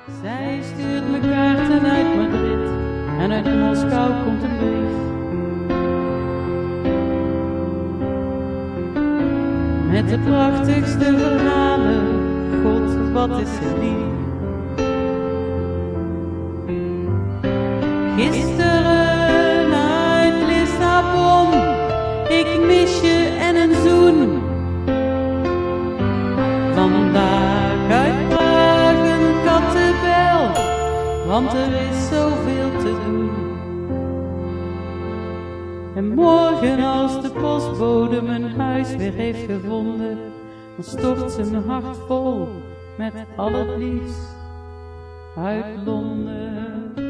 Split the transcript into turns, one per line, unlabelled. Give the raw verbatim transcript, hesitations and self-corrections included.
Zij stuurt me kaarten uit Madrid en uit Moskou komt een brief. Met de prachtigste verhalen, God, wat is ze lief. Gisteren uit Lissabon, ik mis je en een zoen. Vandaag uit Praag een kattenbel, want er is zoveel te doen. En morgen als de postbode mijn huis weer heeft gevonden, dan stort ze mijn hart vol met al het liefst uit Londen.